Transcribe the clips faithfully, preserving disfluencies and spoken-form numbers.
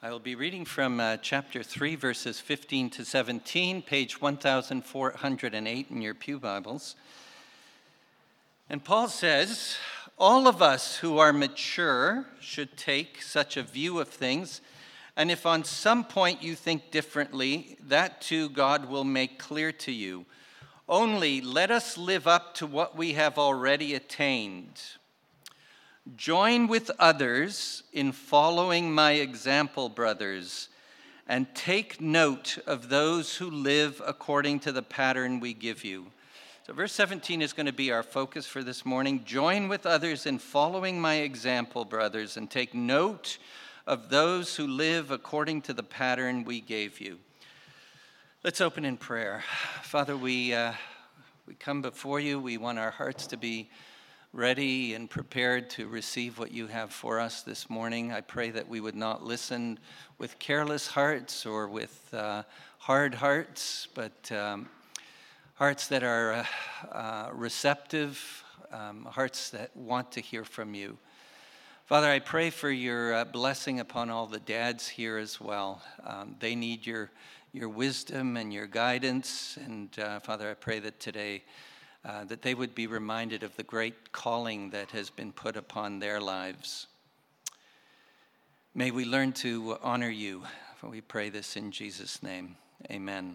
I will be reading from uh, chapter three, verses fifteen to seventeen, page one thousand four hundred eight in your pew Bibles. And Paul says, all of us who are mature should take such a view of things, and if on some point you think differently, that too God will make clear to you. Only let us live up to what we have already attained. Join with others in following my example, brothers, and take note of those who live according to the pattern we give you. So verse seventeen is going to be our focus for this morning. Join with others in following my example, brothers, and take note of those who live according to the pattern we gave you. Let's open in prayer. Father, we uh, we come before you. We want our hearts to be ready and prepared to receive what you have for us this morning. I pray that we would not listen with careless hearts or with uh, hard hearts, but um, hearts that are uh, uh, receptive, um, hearts that want to hear from you. Father, I pray for your uh, blessing upon all the dads here as well. Um, they need your your wisdom and your guidance, and uh, Father, I pray that today Uh, that they would be reminded of the great calling that has been put upon their lives. May we learn to honor you, for we pray this in Jesus' name. Amen.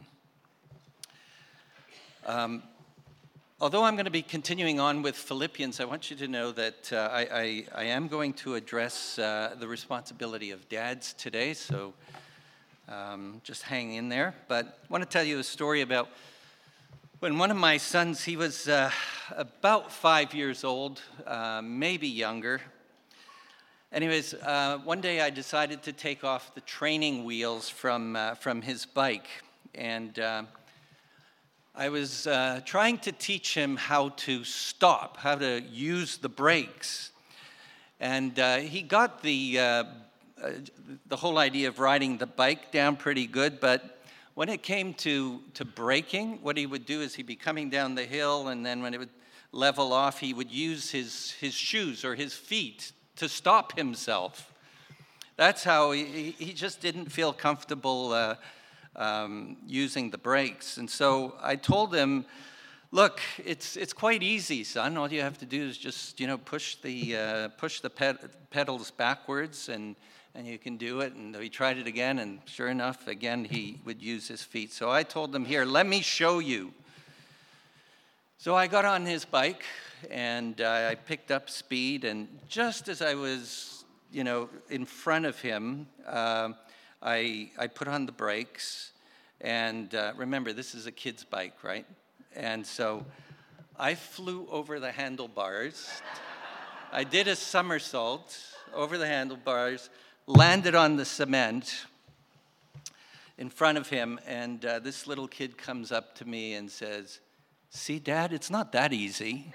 Um, although I'm going to be continuing on with Philippians, I want you to know that uh, I, I, I am going to address uh, the responsibility of dads today, so um, just hang in there. But I want to tell you a story about when one of my sons, he was uh, about five years old, uh, maybe younger. Anyways, uh, one day I decided to take off the training wheels from uh, from his bike. And uh, I was uh, trying to teach him how to stop, how to use the brakes. And uh, he got the, uh, uh, the whole idea of riding the bike down pretty good, but when it came to, to braking, what he would do is he'd be coming down the hill, and then when it would level off, he would use his, his shoes or his feet to stop himself. That's how he, he just didn't feel comfortable uh, um, using the brakes. And so I told him, look, it's it's quite easy, son. All you have to do is just, you know, push the uh, push the ped- pedals backwards, and and you can do it. And he tried it again, and sure enough, again, he would use his feet. So I told him, here, let me show you. So I got on his bike, and uh, I picked up speed, and just as I was, you know, in front of him, uh, I, I put on the brakes. And uh, remember, this is a kid's bike, right? And so I flew over the handlebars. I did a somersault over the handlebars, landed on the cement in front of him, and uh, this little kid comes up to me and says, see, Dad, it's not that easy.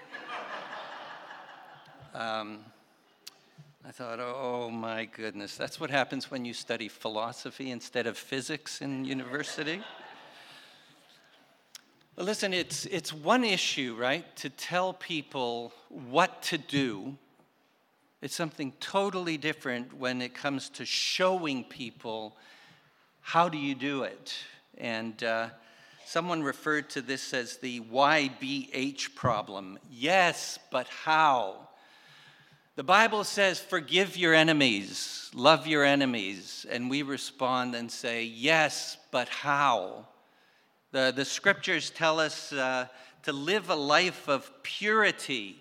um, I thought, oh my goodness, that's what happens when you study philosophy instead of physics in university. Well, listen, it's it's one issue, right, to tell people what to do. It's something totally different when it comes to showing people how do you do it. And uh, someone referred to this as the Y B H problem. Yes, but how? The Bible says, forgive your enemies, love your enemies. And we respond and say, yes, but how? The, the scriptures tell us uh, to live a life of purity.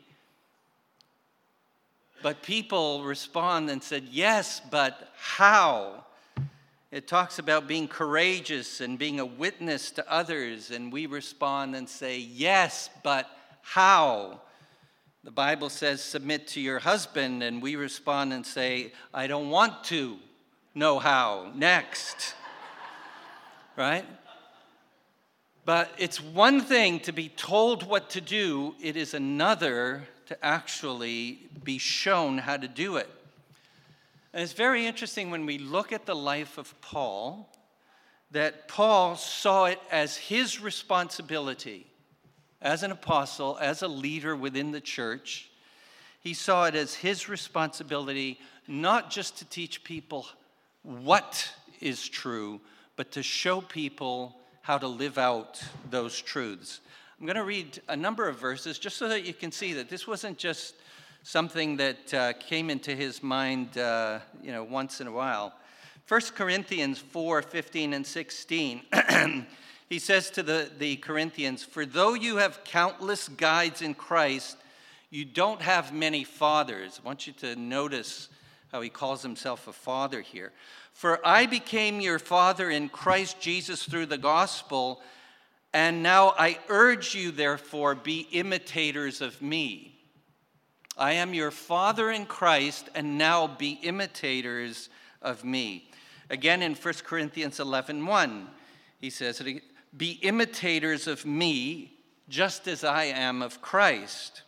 But people respond and said, yes, but how? It talks about being courageous and being a witness to others, and we respond and say, yes, but how? The Bible says, submit to your husband, and we respond and say, I don't want to know how. Next. Right? But it's one thing to be told what to do, it is another to actually be shown how to do it. And it's very interesting when we look at the life of Paul, that Paul saw it as his responsibility as an apostle, as a leader within the church. He saw it as his responsibility not just to teach people what is true, but to show people how to live out those truths. I'm going to read a number of verses just so that you can see that this wasn't just something that uh, came into his mind, uh, you know, once in a while. First Corinthians four, fifteen and sixteen. He says to the, the Corinthians, "For though you have countless guides in Christ, you don't have many fathers." I want you to notice how he calls himself a father here. "For I became your father in Christ Jesus through the gospel, and now I urge you, therefore, be imitators of me. I am your father in Christ, and now be imitators of me." Again, in First Corinthians eleven one, he says, "Be imitators of me, just as I am of Christ."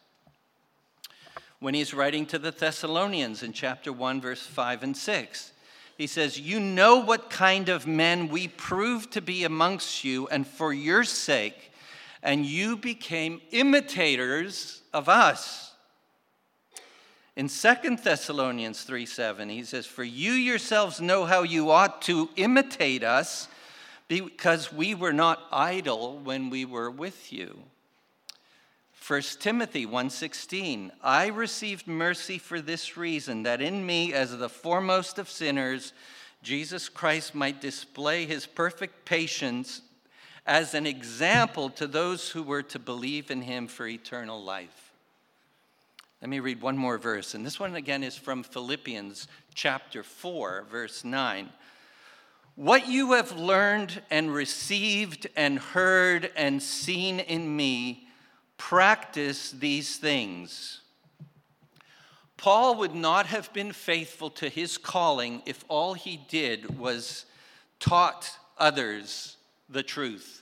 When he's writing to the Thessalonians in chapter one, verse five and six, he says, "You know what kind of men we proved to be amongst you, and for your sake, and you became imitators of us." In Second Thessalonians three seven, he says, "For you yourselves know how you ought to imitate us, because we were not idle when we were with you." First Timothy one sixteen, "I received mercy for this reason, that in me, as the foremost of sinners, Jesus Christ might display his perfect patience as an example to those who were to believe in him for eternal life." Let me read one more verse, and this one again is from Philippians chapter four, verse nine. "What you have learned and received and heard and seen in me, practice these things." Paul would not have been faithful to his calling if all he did was taught others the truth.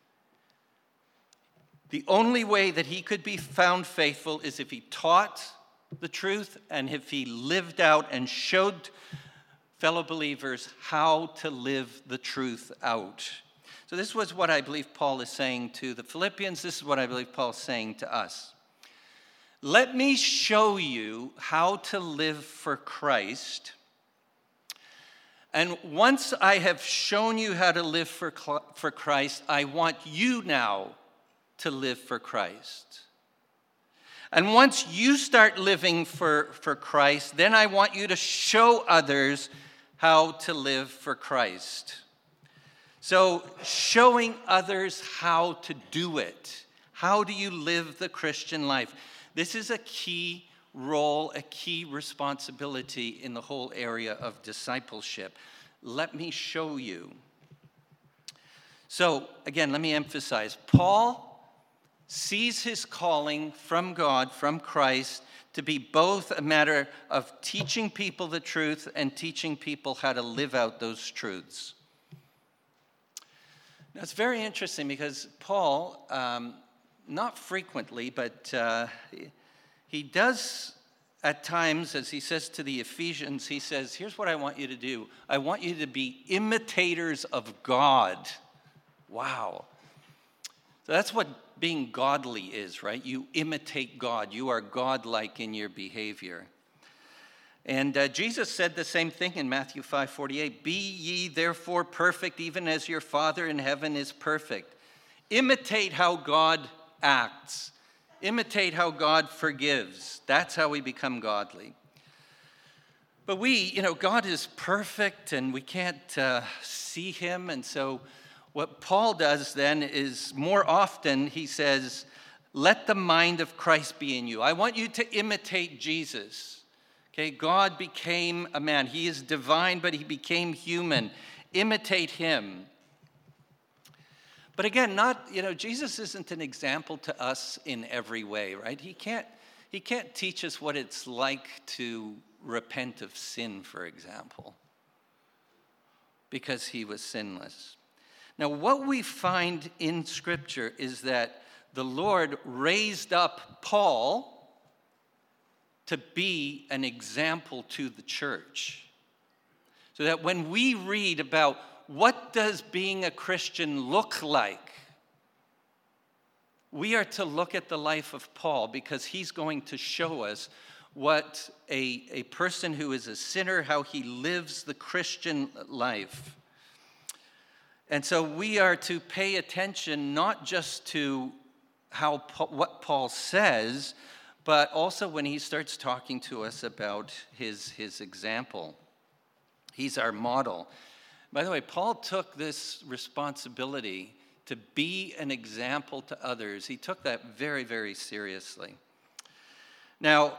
The only way that he could be found faithful is if he taught the truth and if he lived out and showed fellow believers how to live the truth out. So this was what I believe Paul is saying to the Philippians. This is what I believe Paul is saying to us. Let me show you how to live for Christ. And once I have shown you how to live for, for Christ, I want you now to live for Christ. And once you start living for, for Christ, then I want you to show others how to live for Christ. So showing others how to do it. How do you live the Christian life? This is a key role, a key responsibility in the whole area of discipleship. Let me show you. So again, let me emphasize, Paul sees his calling from God, from Christ, to be both a matter of teaching people the truth and teaching people how to live out those truths. Now, it's very interesting because Paul, um, not frequently, but uh, he does at times, as he says to the Ephesians, he says, here's what I want you to do. I want you to be imitators of God. Wow. So that's what being godly is, right? You imitate God. You are godlike in your behavior. And uh, Jesus said the same thing in Matthew five forty-eight. "Be ye therefore perfect, even as your Father in heaven is perfect." Imitate how God acts. Imitate how God forgives. That's how we become godly. But we, you know, God is perfect and we can't uh, see him. And so what Paul does then is more often he says, let the mind of Christ be in you. I want you to imitate Jesus. Okay, God became a man. He is divine, but he became human. Imitate him. But again, not, you know, Jesus isn't an example to us in every way, right? He can't, he can't teach us what it's like to repent of sin, for example, because he was sinless. Now, what we find in Scripture is that the Lord raised up Paul to be an example to the church. So that when we read about what does being a Christian look like, we are to look at the life of Paul because he's going to show us what a, a person who is a sinner, how he lives the Christian life. And so we are to pay attention not just to how what Paul says, but also when he starts talking to us about his, his example. He's our model. By the way, Paul took this responsibility to be an example to others. He took that very, very seriously. Now,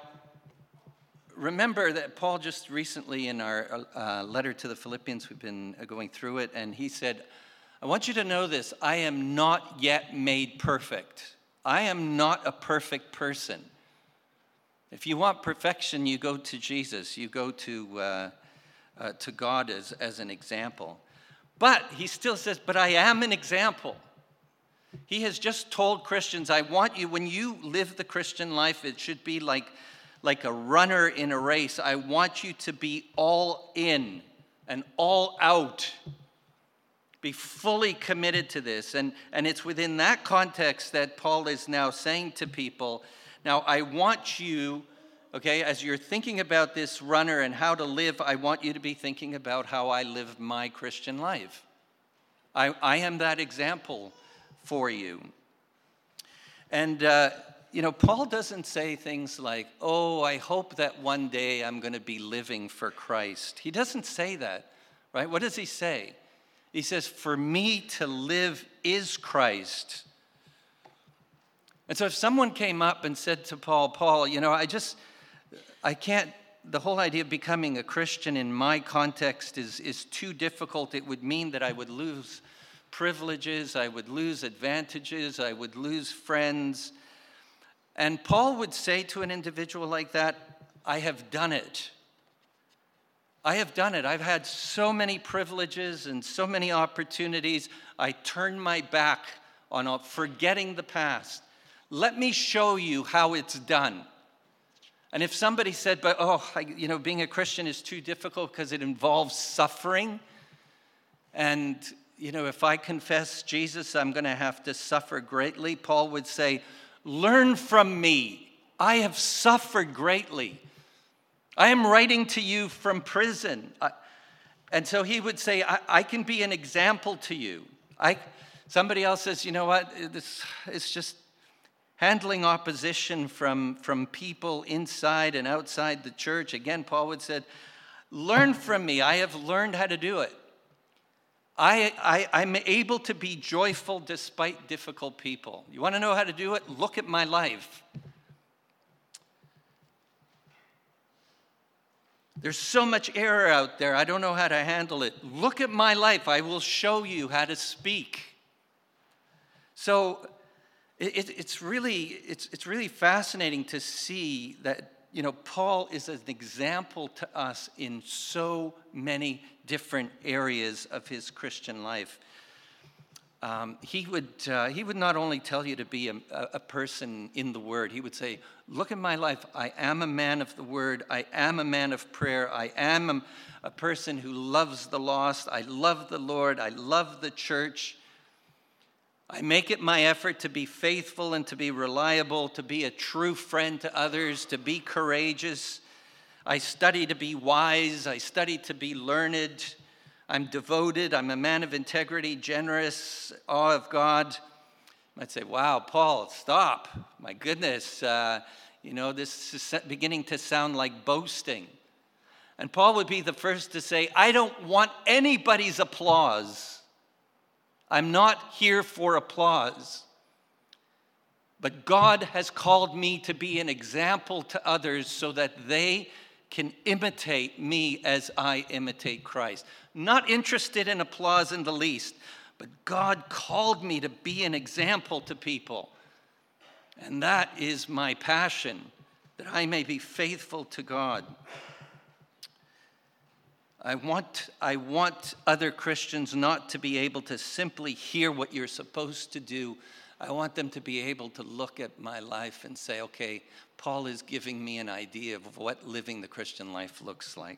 remember that Paul just recently in our uh, letter to the Philippians, we've been going through it, and he said, I want you to know this, I am not yet made perfect. I am not a perfect person. If you want perfection, you go to Jesus. You go to uh, uh, to God as, as an example. But he still says, but I am an example. He has just told Christians, I want you, when you live the Christian life, it should be like, like a runner in a race. I want you to be all in and all out. Be fully committed to this. And, and it's within that context that Paul is now saying to people, now I want you, okay, as you're thinking about this runner and how to live, I want you to be thinking about how I live my Christian life. I, I am that example for you. And, uh, you know, Paul doesn't say things like, oh, I hope that one day I'm going to be living for Christ. He doesn't say that, right? What does he say? He says, for me to live is Christ. And so if someone came up and said to Paul, Paul, you know, I just, I can't, the whole idea of becoming a Christian in my context is, is too difficult. It would mean that I would lose privileges, I would lose advantages, I would lose friends. And Paul would say to an individual like that, I have done it. I have done it. I've had so many privileges and so many opportunities. I turn my back on forgetting the past. Let me show you how it's done. And if somebody said, but oh, I, you know, being a Christian is too difficult because it involves suffering. And, you know, if I confess Jesus, I'm going to have to suffer greatly. Paul would say, learn from me. I have suffered greatly. I am writing to you from prison. I, and so he would say, I, I can be an example to you. I, somebody else says, you know what, this is just handling opposition from, from people inside and outside the church. Again, Paul would say, learn from me. I have learned how to do it. I, I, I'm able to be joyful despite difficult people. You want to know how to do it? Look at my life. There's so much error out there. I don't know how to handle it. Look at my life. I will show you how to speak. So it, it's really it's it's really fascinating to see that, you know, Paul is an example to us in so many different areas of his Christian life. Um, he would uh, he would not only tell you to be a, a person in the Word. He would say, look at my life. I am a man of the Word. I am a man of prayer. I am a, a person who loves the lost. I love the Lord. I love the church. I make it my effort to be faithful and to be reliable, to be a true friend to others, to be courageous. I study to be wise. I study to be learned. I'm devoted. I'm a man of integrity, generous, awe of God. You might say, wow, Paul, stop. My goodness, uh, you know, this is beginning to sound like boasting. And Paul would be the first to say, I don't want anybody's applause. I'm not here for applause. But God has called me to be an example to others so that they can imitate me as I imitate Christ. Not interested in applause in the least, but God called me to be an example to people. And that is my passion, that I may be faithful to God. I want, I want other Christians not to be able to simply hear what you're supposed to do. I want them to be able to look at my life and say, okay, Paul is giving me an idea of what living the Christian life looks like.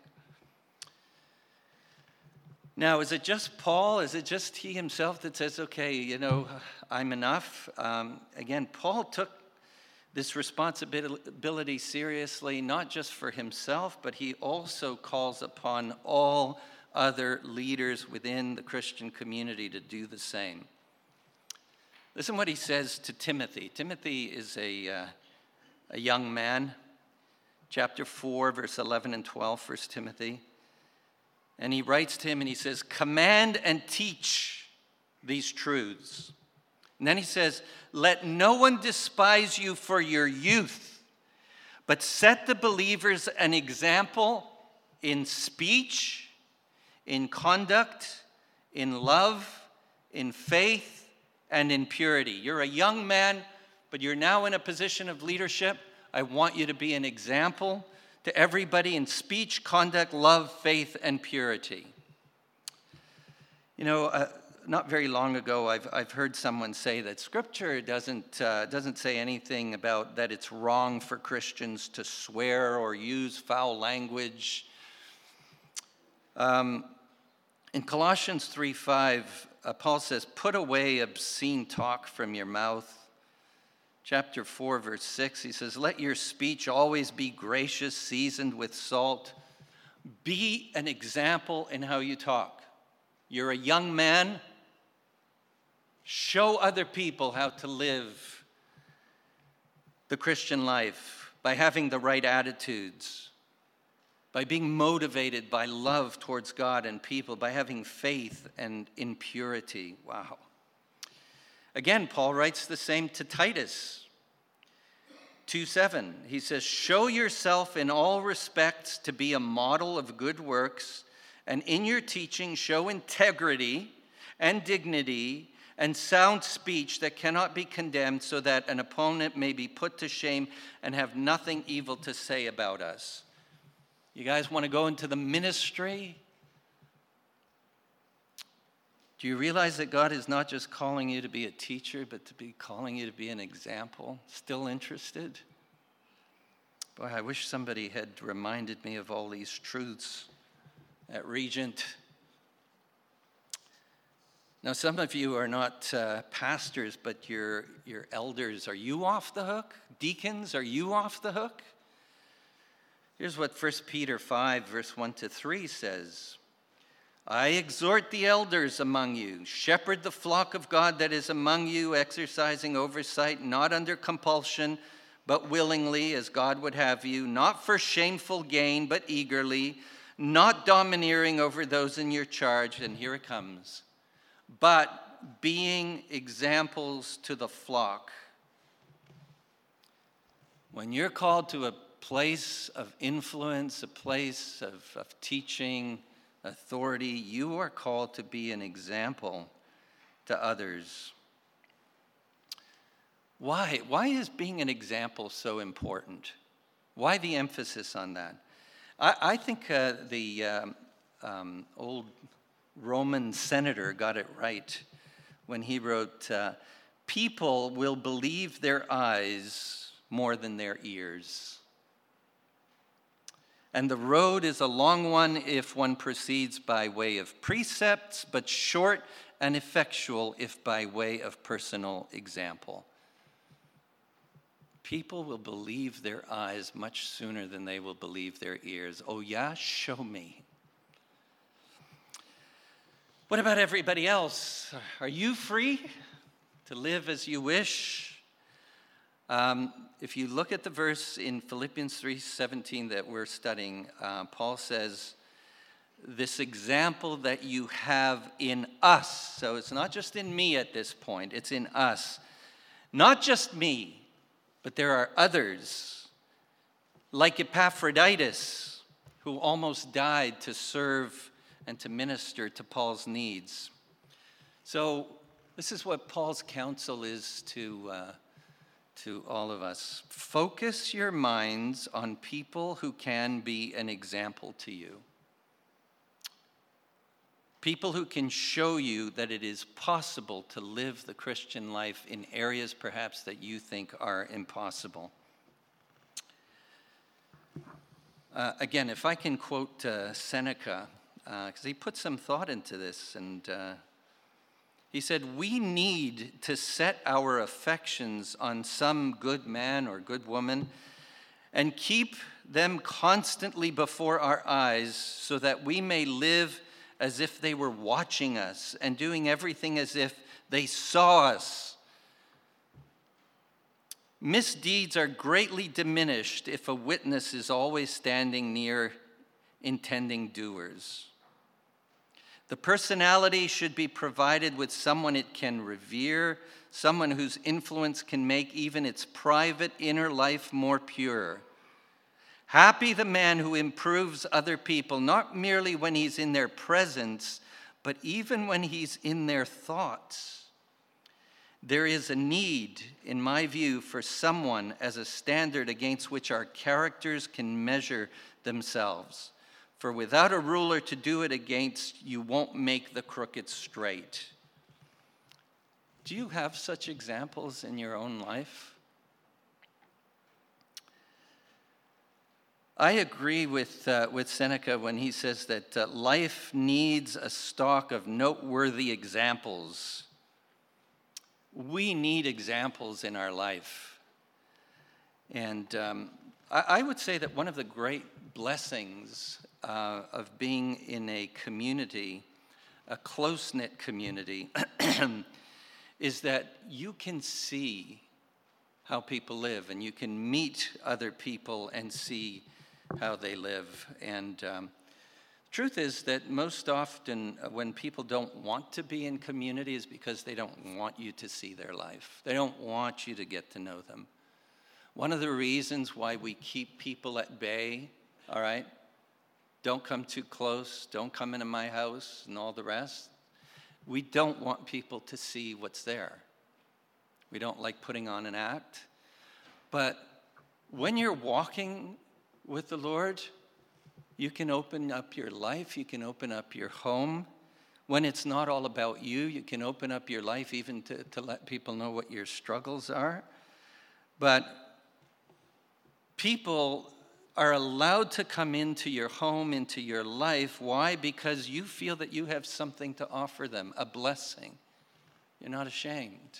Now, is it just Paul? Is it just he himself that says, okay, you know, I'm enough? Um, again, Paul took this responsibility seriously, not just for himself, but he also calls upon all other leaders within the Christian community to do the same. Listen what he says to Timothy. Timothy is a, uh, a young man. Chapter four, verse eleven and twelve, First Timothy. And he writes to him and he says, command and teach these truths. And then he says, let no one despise you for your youth, but set the believers an example in speech, in conduct, in love, in faith, and in purity. You're a young man, but you're now in a position of leadership. I want you to be an example to everybody in speech, conduct, love, faith, and purity. You know, uh, not very long ago, I've I've heard someone say that Scripture doesn't uh, doesn't say anything about that it's wrong for Christians to swear or use foul language. Um, in Colossians three five, uh, Paul says, "Put away obscene talk from your mouth." Chapter four, verse six, he says, "Let your speech always be gracious, seasoned with salt." Be an example in how you talk. You're a young man. Show other people how to live the Christian life by having the right attitudes, by being motivated by love towards God and people, by having faith and in purity. Wow. Again, Paul writes the same to Titus two seven. He says, show yourself in all respects to be a model of good works, and in your teaching show integrity and dignity and sound speech that cannot be condemned, so that an opponent may be put to shame and have nothing evil to say about us. You guys want to go into the ministry? Do you realize that God is not just calling you to be a teacher, but to be calling you to be an example? Still interested? Boy, I wish somebody had reminded me of all these truths at Regent. Now, some of you are not uh, pastors, but you're, you're elders. Are you off the hook? Deacons, are you off the hook? Here's what First Peter five, verse one to three says. I exhort the elders among you, shepherd the flock of God that is among you, exercising oversight, not under compulsion, but willingly, as God would have you, not for shameful gain, but eagerly, not domineering over those in your charge, and here it comes, but being examples to the flock. When you're called to a place of influence, a place of, of teaching, authority, you are called to be an example to others. Why? Why is being an example so important? Why the emphasis on that? I, I think uh, the um, um, old Roman senator got it right when he wrote, uh, people will believe their eyes more than their ears. And the road is a long one if one proceeds by way of precepts, but short and effectual if by way of personal example. People will believe their eyes much sooner than they will believe their ears. Oh yeah, show me. What about everybody else? Are you free to live as you wish? Um, if you look at the verse in Philippians three seventeen that we're studying, uh, Paul says, this example that you have in us. So it's not just in me at this point, it's in us. Not just me, but there are others, like Epaphroditus, who almost died to serve and to minister to Paul's needs. So this is what Paul's counsel is to uh, to all of us. Focus your minds on people who can be an example to you. People who can show you that it is possible to live the Christian life in areas perhaps that you think are impossible. Uh, again, if I can quote uh, Seneca, because uh, he put some thought into this, and uh, He said, we need to set our affections on some good man or good woman and keep them constantly before our eyes so that we may live as if they were watching us and doing everything as if they saw us. Misdeeds are greatly diminished if a witness is always standing near intending doers. The personality should be provided with someone it can revere, someone whose influence can make even its private inner life more pure. Happy the man who improves other people, not merely when he's in their presence, but even when he's in their thoughts. There is a need, in my view, for someone as a standard against which our characters can measure themselves. For without a ruler to do it against, you won't make the crooked straight. Do you have such examples in your own life? I agree with, uh, with Seneca when he says that uh, life needs a stock of noteworthy examples. We need examples in our life. And um, I, I would say that one of the great blessings uh, of being in a community, a close-knit community, is that you can see how people live, and you can meet other people and see how they live. And um, truth is that most often when people don't want to be in community is because they don't want you to see their life. They don't want you to get to know them. One of the reasons why we keep people at bay, all right, don't come too close, don't come into my house and all the rest, we don't want people to see what's there. We don't like putting on an act. But when you're walking with the Lord, you can open up your life, you can open up your home. When it's not all about you, you can open up your life even to, to let people know what your struggles are. But people are allowed to come into your home, into your life. Why? Because you feel that you have something to offer them, a blessing. You're not ashamed.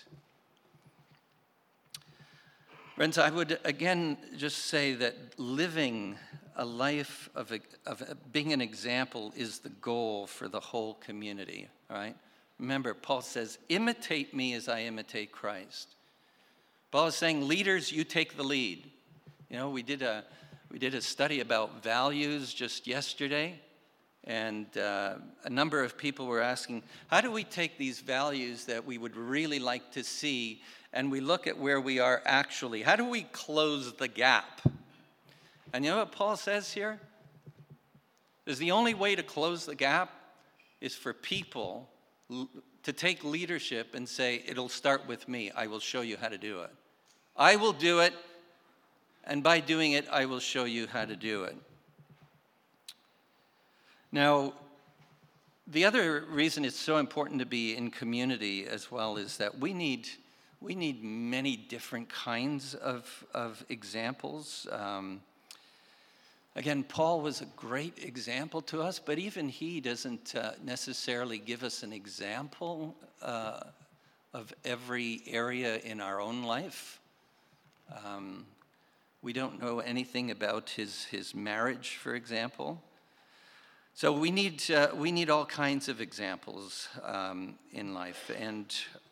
Friends, I would again just say that living a life of, a, of a, being an example is the goal for the whole community, all right? Remember, Paul says, imitate me as I imitate Christ. Paul is saying, leaders, you take the lead. You know, we did a, we did a study about values just yesterday, and uh, a number of people were asking, how do we take these values that we would really like to see, and we look at where we are actually? How do we close the gap? And you know what Paul says here? Is the only way to close the gap is for people to take leadership and say, it'll start with me. I will show you how to do it. I will do it, and by doing it, I will show you how to do it. Now, the other reason it's so important to be in community as well is that we need we need many different kinds of, of examples. Um, Again, Paul was a great example to us, but even he doesn't uh, necessarily give us an example uh, of every area in our own life. Um, we don't know anything about his, his marriage, for example. So we need, uh, we need all kinds of examples um, in life, and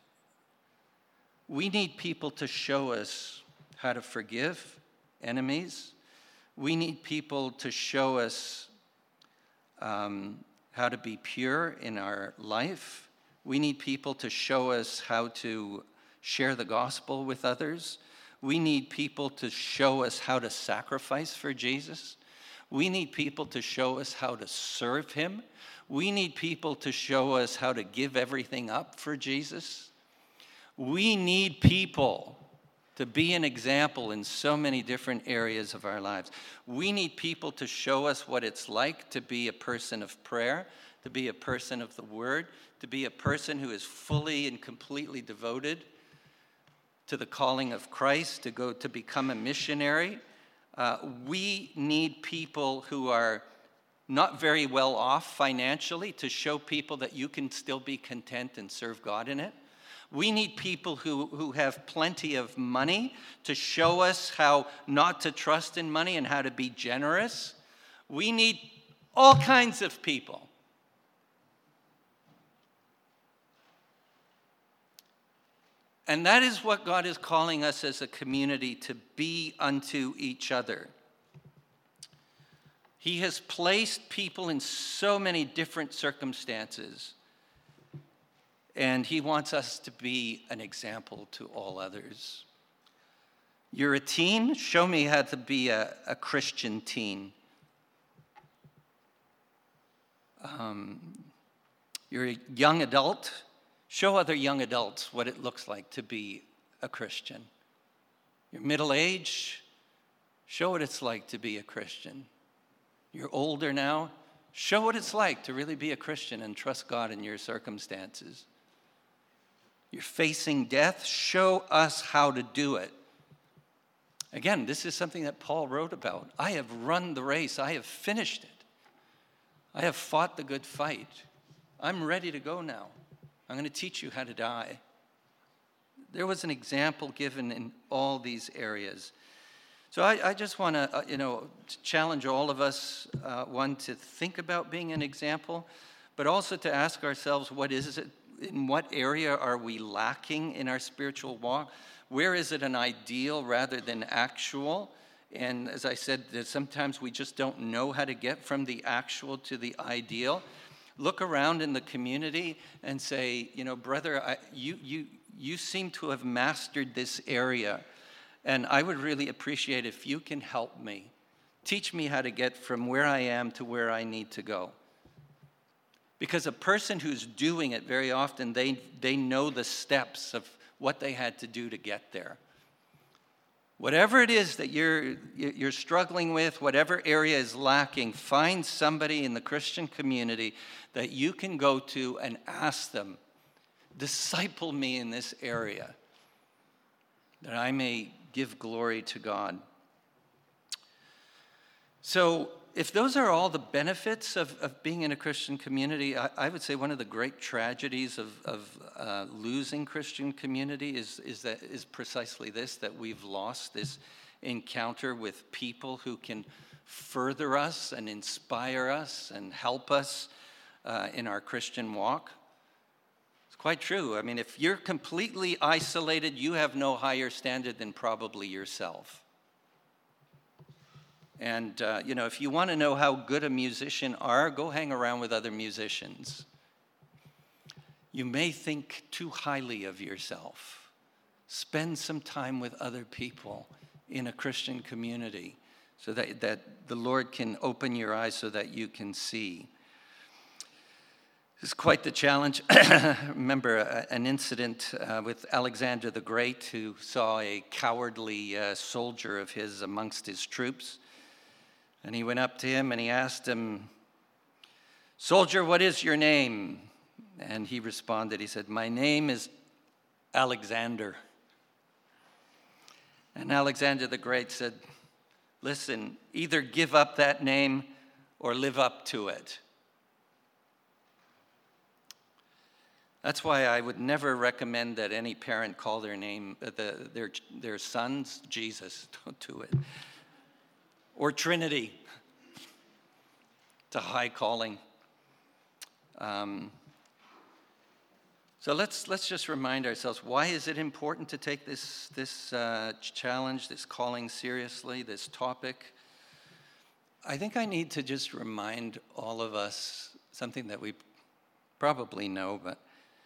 we need people to show us how to forgive enemies. We need people to show us um, how to be pure in our life. We need people to show us how to share the gospel with others. We need people to show us how to sacrifice for Jesus. We need people to show us how to serve him. We need people to show us how to give everything up for Jesus. We need people to be an example in so many different areas of our lives. We need people to show us what it's like to be a person of prayer, to be a person of the word, to be a person who is fully and completely devoted to the calling of Christ, to go to become a missionary. Uh, we need people who are not very well off financially, to show people that you can still be content and serve God in it. We need people who, who have plenty of money to show us how not to trust in money and how to be generous. We need all kinds of people. And that is what God is calling us as a community to be unto each other. He has placed people in so many different circumstances, and he wants us to be an example to all others. You're a teen? Show me how to be a, a Christian teen. Um, you're a young adult? Show other young adults what it looks like to be a Christian. You're middle age? Show what it's like to be a Christian. You're older now? Show what it's like to really be a Christian and trust God in your circumstances. You're facing death? Show us how to do it. Again, this is something that Paul wrote about. I have run the race. I have finished it. I have fought the good fight. I'm ready to go now. I'm going to teach you how to die. There was an example given in all these areas. So I, I just want to, uh, you know, challenge all of us, uh, one, to think about being an example, but also to ask ourselves, what is it? In what area are we lacking in our spiritual walk? Where is it an ideal rather than actual? And as I said, sometimes we just don't know how to get from the actual to the ideal. Look around in the community and say, you know, brother, I, you, you, you seem to have mastered this area, and I would really appreciate if you can help me. Teach me how to get from where I am to where I need to go. Because a person who's doing it, very often, they, they know the steps of what they had to do to get there. Whatever it is that you're, you're struggling with, whatever area is lacking, find somebody in the Christian community that you can go to and ask them, disciple me in this area, that I may give glory to God. So if those are all the benefits of, of being in a Christian community, I, I would say one of the great tragedies of, of uh, losing Christian community is, is, that, is precisely this, that we've lost this encounter with people who can further us and inspire us and help us uh, in our Christian walk. It's quite true. I mean, if you're completely isolated, you have no higher standard than probably yourself. And, uh, you know, if you want to know how good a musician are, go hang around with other musicians. You may think too highly of yourself. Spend some time with other people in a Christian community so that, that the Lord can open your eyes so that you can see. It's quite the challenge. I remember a, an incident uh, with Alexander the Great, who saw a cowardly uh, soldier of his amongst his troops. And he went up to him and he asked him, "Soldier, what is your name?" And he responded, he said, "My name is Alexander." And Alexander the Great said, "Listen, either give up that name or live up to it." That's why I would never recommend that any parent call their name, uh, the, their, their sons, Jesus. Don't do it. Or Trinity. It's a high calling. Um, so let's let's just remind ourselves, why is it important to take this, this uh, challenge, this calling seriously, this topic? I think I need to just remind all of us something that we probably know, but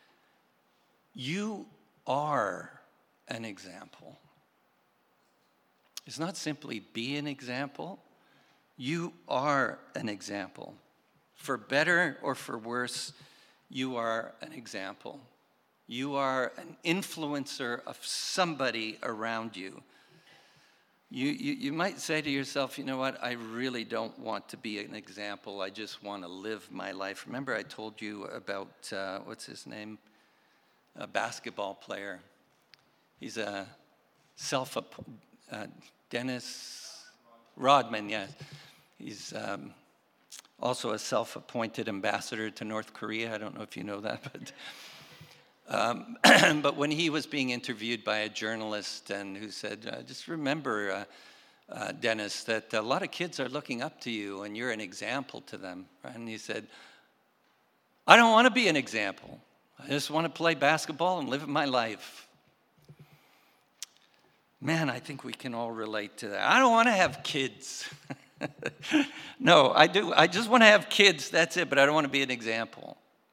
you are an example. It's not simply be an example. You are an example. For better or for worse, you are an example. You are an influencer of somebody around you. You, you. you might say to yourself, you know what, I really don't want to be an example. I just want to live my life. Remember I told you about, uh, what's his name? A basketball player. He's a self uh, Dennis Rodman, yes. He's um, also a self-appointed ambassador to North Korea. I don't know if you know that, but um, but when he was being interviewed by a journalist and who said, uh, just remember, uh, uh, Dennis, that a lot of kids are looking up to you and you're an example to them. And he said, I don't want to be an example. I just want to play basketball and live my life. Man, I think we can all relate to that. I don't want to have kids. No, I do. I just want to have kids, that's it, but I don't want to be an example.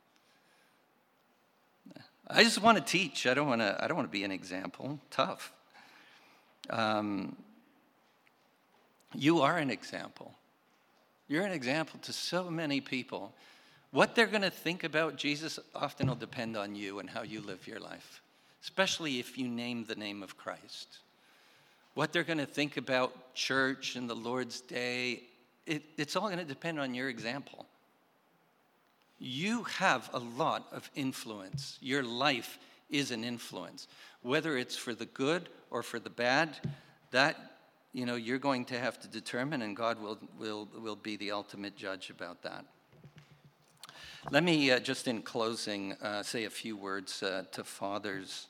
I just want to teach. I don't want to, I don't want to be an example. Tough. Um, you are an example. You're an example to so many people. What they're going to think about Jesus often will depend on you and how you live your life, especially if you name the name of Christ. What they're going to think about church and the Lord's Day, it, it's all going to depend on your example. You have a lot of influence. Your life is an influence. Whether it's for the good or for the bad, that, you know, you're going to have to determine, and God will, will, will be the ultimate judge about that. Let me, uh, just in closing, uh, say a few words uh, to fathers,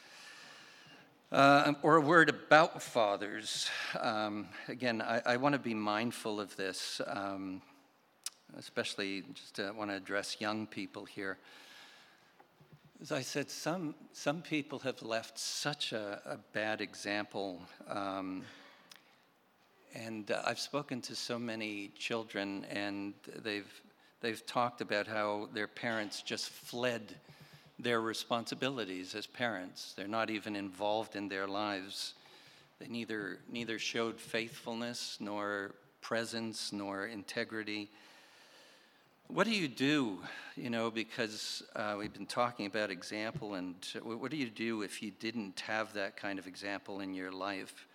uh, or a word about fathers. Um, again, I, I want to be mindful of this, um, especially just uh, want to address young people here. As I said, some some people have left such a, a bad example. Um, and uh, I've spoken to so many children, and they've They've talked about how their parents just fled their responsibilities as parents. They're not even involved in their lives. They neither neither showed faithfulness, nor presence, nor integrity. What do you do, you know, because uh, we've been talking about example, and what do you do if you didn't have that kind of example in your life?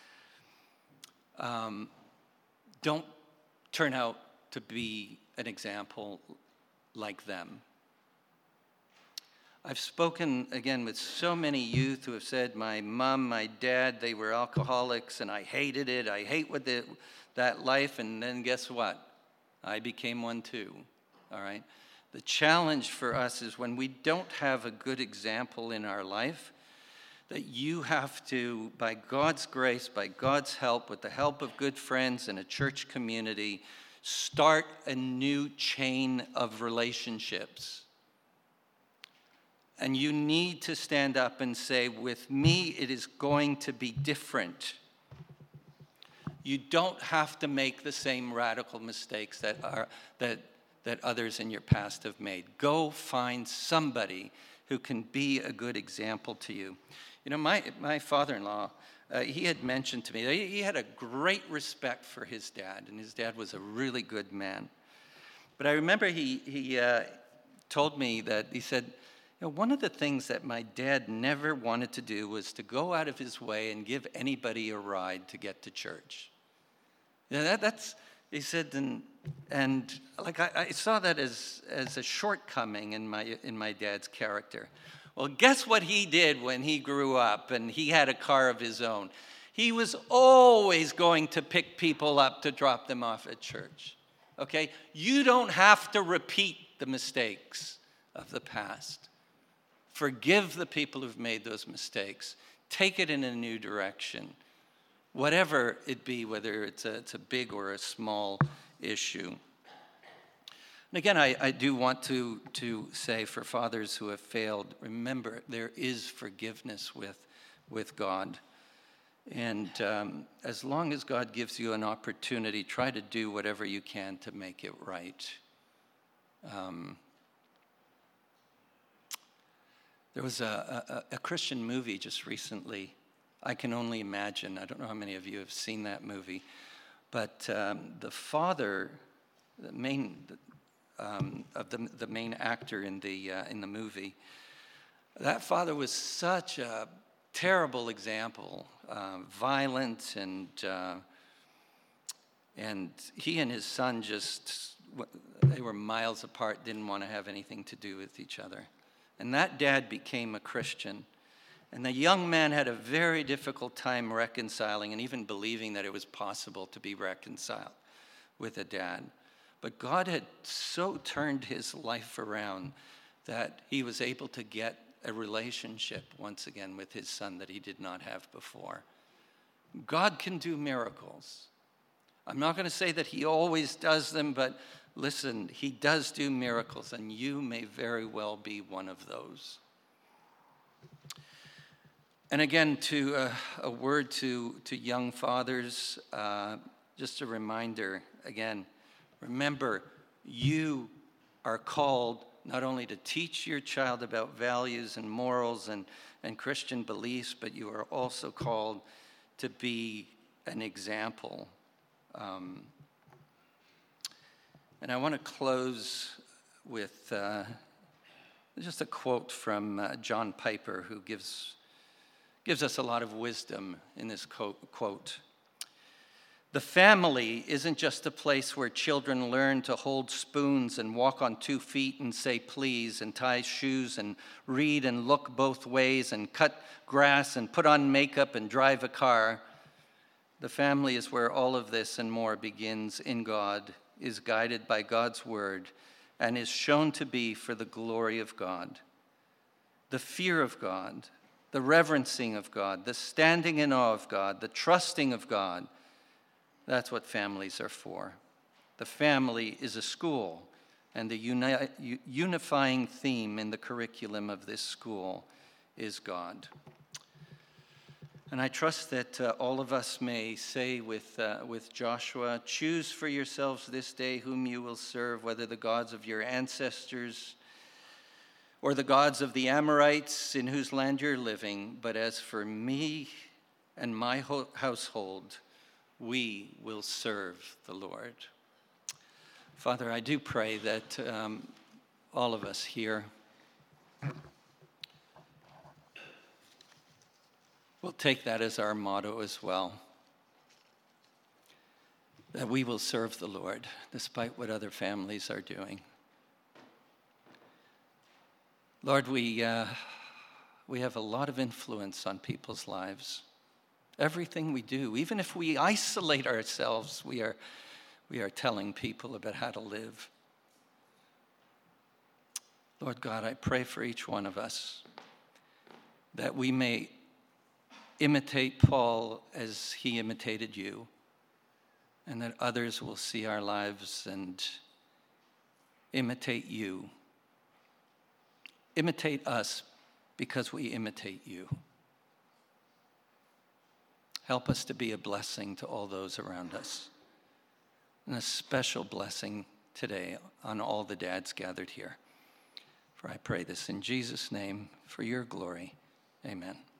Um, don't turn out to be an example like them. I've spoken, again, with so many youth who have said, my mom, my dad, they were alcoholics, and I hated it. I hate what the, that life, and then guess what? I became one too, all right? The challenge for us is when we don't have a good example in our life, that you have to, by God's grace, by God's help, with the help of good friends and a church community, start a new chain of relationships. And you need to stand up and say, with me, it is going to be different. You don't have to make the same radical mistakes that are that that others in your past have made. Go find somebody who can be a good example to you. You know, my, my father-in-law, Uh, he had mentioned to me that he had a great respect for his dad, and his dad was a really good man. But I remember he, he uh, told me that, he said, you know, one of the things that my dad never wanted to do was to go out of his way and give anybody a ride to get to church. You know, that, that's, he said, and, and like I, I saw that as, as a shortcoming in my, in my dad's character. Well, guess what he did when he grew up and he had a car of his own? He was always going to pick people up to drop them off at church. Okay? You don't have to repeat the mistakes of the past. Forgive the people who've made those mistakes. Take it in a new direction. Whatever it be, whether it's a, it's a big or a small issue. And again, I, I do want to, to say for fathers who have failed, remember, there is forgiveness with, with God. And um, as long as God gives you an opportunity, try to do whatever you can to make it right. Um, there was a, a, a Christian movie just recently, I Can Only Imagine. I don't know how many of you have seen that movie. But um, the father, the main... Um, of the, the main actor in the uh, in the movie. That father was such a terrible example, uh, violent, and uh, and he and his son just, they were miles apart, didn't want to have anything to do with each other. And that dad became a Christian. And the young man had a very difficult time reconciling and even believing that it was possible to be reconciled with a dad. But God had so turned his life around that he was able to get a relationship once again with his son that he did not have before. God can do miracles. I'm not going to say that he always does them, but listen, he does do miracles, and you may very well be one of those. And again, to uh, a word to, to young fathers, uh, just a reminder, again, remember, you are called not only to teach your child about values and morals and, and Christian beliefs, but you are also called to be an example. Um, and I want to close with uh, just a quote from uh, John Piper, who gives, gives us a lot of wisdom in this quote. The family isn't just a place where children learn to hold spoons and walk on two feet and say please and tie shoes and read and look both ways and cut grass and put on makeup and drive a car. The family is where all of this and more begins in God, is guided by God's word, and is shown to be for the glory of God. The fear of God, the reverencing of God, the standing in awe of God, the trusting of God, that's what families are for. The family is a school, and the uni- unifying theme in the curriculum of this school is God. And I trust that uh, all of us may say with, uh, with Joshua, choose for yourselves this day whom you will serve, whether the gods of your ancestors or the gods of the Amorites in whose land you're living. But as for me and my ho- household, we will serve the Lord. Father, I do pray that um, all of us here will take that as our motto as well, that we will serve the Lord despite what other families are doing. Lord, we, uh, we have a lot of influence on people's lives. Everything we do, even if we isolate ourselves, we are, we are telling people about how to live. Lord God, I pray for each one of us that we may imitate Paul as he imitated you, and that others will see our lives and imitate you. Imitate us because we imitate you. Help us to be a blessing to all those around us, and a special blessing today on all the dads gathered here. For I pray this in Jesus' name, for your glory. Amen.